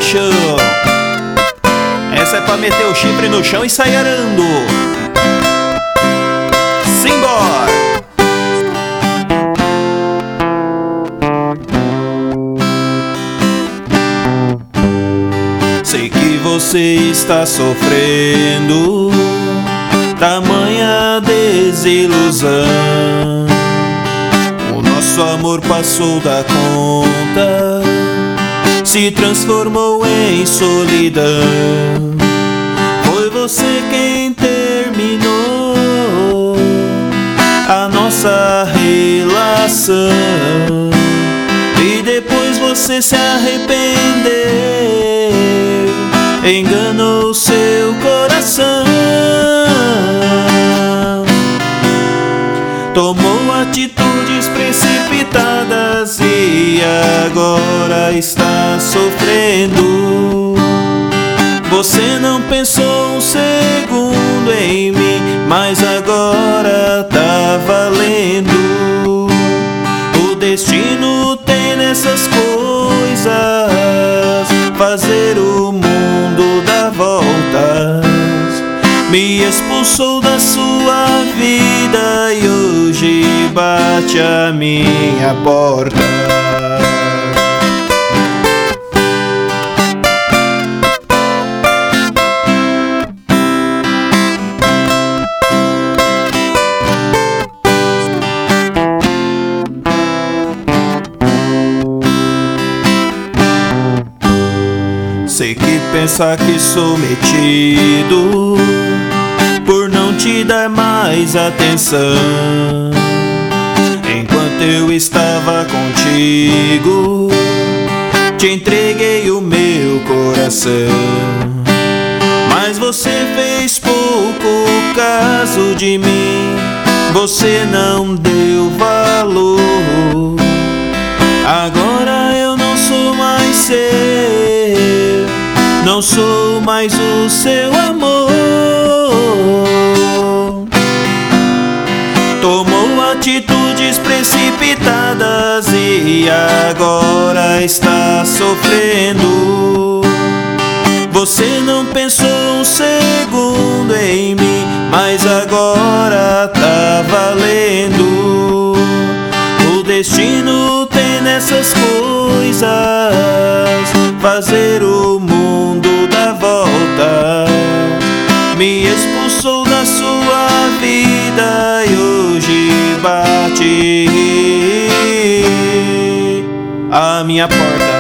paixão. Essa é pra meter o chifre no chão e sair arando. Simbora! Sei que você está sofrendo tamanha desilusão. O nosso amor passou da conta, se transformou em solidão. Foi você quem terminou a nossa relação, e depois você se arrependeu, enganou seu coração. Tomou atitudes precipitadas e agora está sofrendo. Você não pensou um segundo em mim, mas agora tá valendo. O destino tem nessas coisas, fazer o mundo dar voltas. Me expulsou da sua vida e hoje bate a minha porta. Sei que pensa que sou metido por não te dar mais atenção. Enquanto eu estava contigo, te entreguei o meu coração. Mas você fez pouco caso de mim, você não deu valor. Agora eu não sou mais seu, não sou mais o seu amor. Tomou atitudes precipitadas e agora está sofrendo. Você não pensou um segundo em mim, mas agora tá valendo. O destino tem nessas coisas, fazer o mundo dar volta. Me expulsou da sua vida e hoje bate a minha porta.